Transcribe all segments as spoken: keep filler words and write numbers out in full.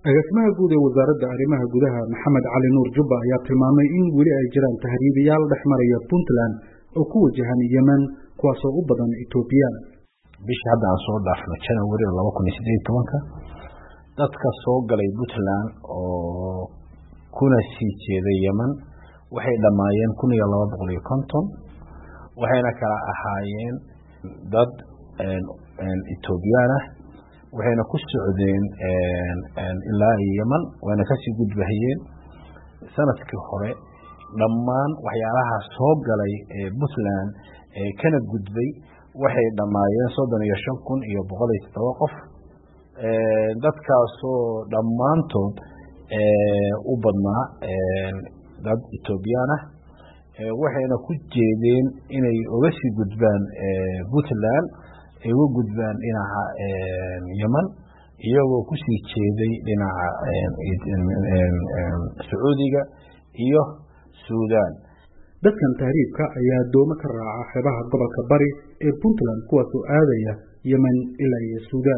agaasimaha guud ee wasaaradda arrimaha gudaha Maxamed Cali Nuur Jubba ayaa tilmaamay in weli ay jiraan tahriibayaal dhex maraya Puntland oo ku wajahan Yemen kuwaas oo u badan Ethiopian. Bishii hadda aan soo dhaafnay January laba kun iyo siddeed iyo toban dadka soo galay Puntland oo kuna sii jeeday Yemen waxay dhamaayeen kun iyo laba boqol iyo konton waxayna kala ahaayeen dad Ethiopian ah waxayna ku socdeen ilaa Yemen wayna ka sii gudbahayeen sanadkii hore dhammaan waxyaalaha soo galay ee Puntland ee kana gudbay waxay dhamaayeen soddon iyo shan kun iyo boqol iyo todoba qof ee dadkaasoo dhammaantood ee u badnaa dad Ethiopian ah waxayna ku jeedeen inay uga sii gudbaan Puntland ay uga gudbaan dhinaca Yemen iyagoo ku sii jeeday dhinaca Sacuudiga iyo Suudaan. dadkan tahriibka ayaa doomo ka raaca xeebaha gobolka bari ee Puntland kuwaas oo aadaya Yemen ilaa iyo Suudaan.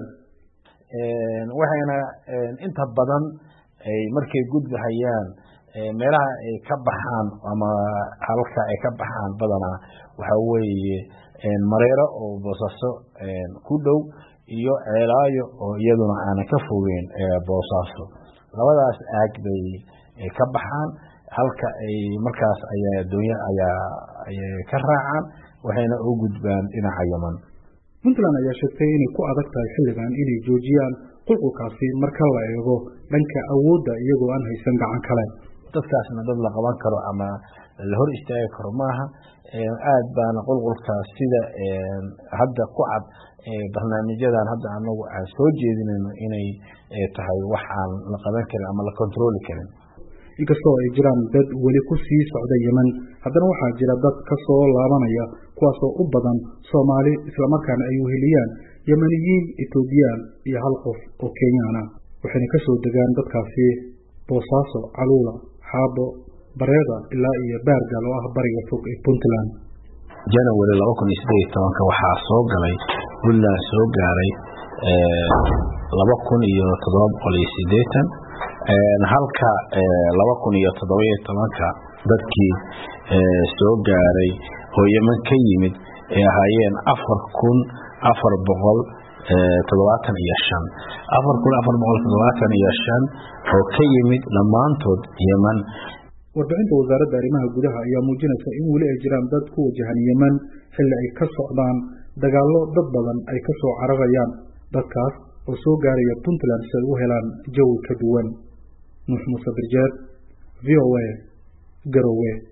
waxayna inta badan ay markay gudbahayaan meelaha ay ka baxaan ama halka ay ka baxaan badanaa waxa weeye mareero oo Boosaaso ku dhow iyo Ceelaayo oo iyaduna aan ka fogeyn Boosaaso labadaas aag bay ka baxaan halka ay markaas ayaa doonyo ayaa ka raacaan waxayna u gudbaan dhinaca Yemen. Puntland ayaa sheegtay inay ku adag tahay xilligan inay joojiyaan qulqulkaasi marka la eego dhanka awoodda iyagoo aan haysan gacan kale. dadkaasna dad la qaban karo ama la hor istaagi karo maaha aad baan qulqulkaas sida hadda ku cad barnaamijyadan hadda anagu aan soo jeedinayno inay tahay wax aan la qaban karin ama la control karin. inkastoo ay jiraan dad weli ku sii socda Yemen haddana waxaa jira dad ka soo laabanaya kuwaas oo u badan Soomaali isla markaana ay weheliyaan Yemeniyiin Ethiopian iyo hal qof oo Kenyan ah waxayna ka soo degaan dadkaasi Boosaaso, Caluula, Xaabo, Bareeda ilaa iyo Baargal oo ah bariga fog ee Puntland. January laba kun iyo siddeed iyo toban waxaa soo galay Puntland soo gaaray laba kun iyo toddoba boqol iyo siddeetan halka laba kun iyo toddoba iyo toban dadkii soo gaaray oo Yemen ka yimid ay ahaayeen afar kun afar boqol toddobaatan iyo shan afar kun afar boqol toddobaatan iyo shan oo ka yimid dhammaantood Yemen. warbixinta wasaaradda arrimaha gudaha ayaa muujinaysa in weli ay jiraan dad ku wajahan Yemen xilli ay ka socdaan dagaallo dad badan ay ka soo cararayaan dadkaas oo soo gaaraya Puntland si ay u helaan jawi ka duwan. Nuux Muuse Birjeed, V O A, Garowe.